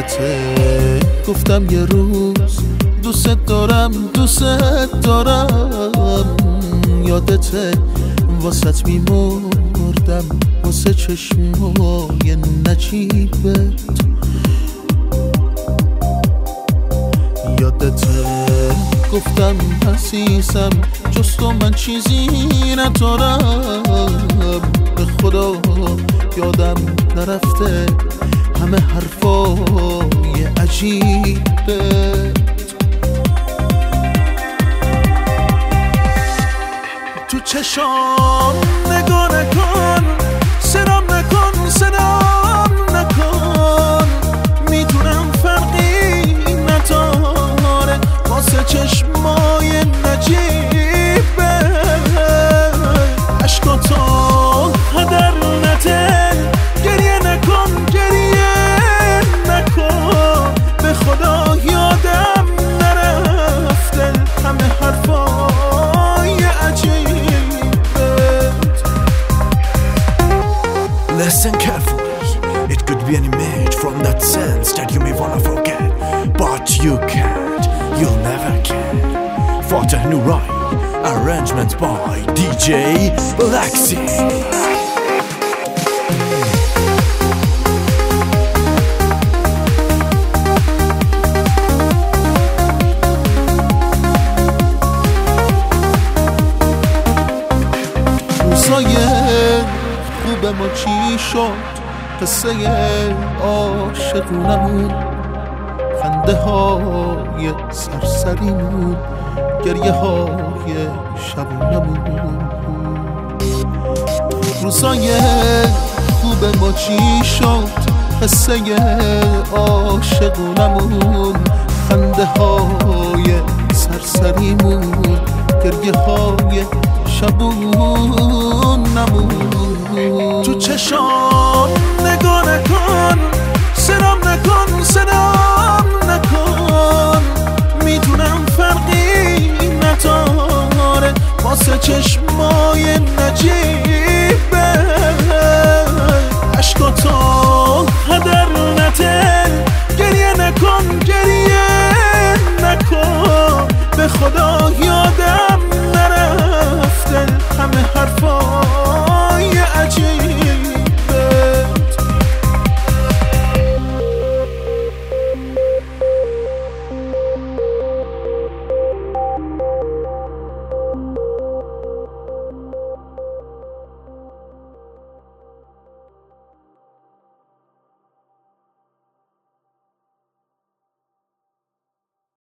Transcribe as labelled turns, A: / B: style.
A: یادته گفتم یه روز دوست دارم یادته واسط میمردم واسه چشمای نجیبت یادته گفتم عزیزم جز تو من چیزی ندارم به خدا یادم نرفته همه حرفای عجیبت تو چشام نگاه نکن سرام نکن میدونم فرقی نداره واسه چشمای نجیبه عشقاتو هدر نده گریه نکن به خدا یادم نرفته همه حرفای عجیبت.
B: Listen carefully, it could be an image from that sense that you may wanna forget, but you can't, you'll never can. Fateh Nurai, arrangements by DJ Laxi.
A: روزای خوب ما چی شد قصه عاشقونمون خنده های سرسریمون گریه های شبونمون روزای خوب ما چی شد قصه عاشقونمون خنده های سرسریمون گریه های شبونمون تو چشام نگاه نکن سرام نکن میدونم فرقی نداره واسه چشمای نجیب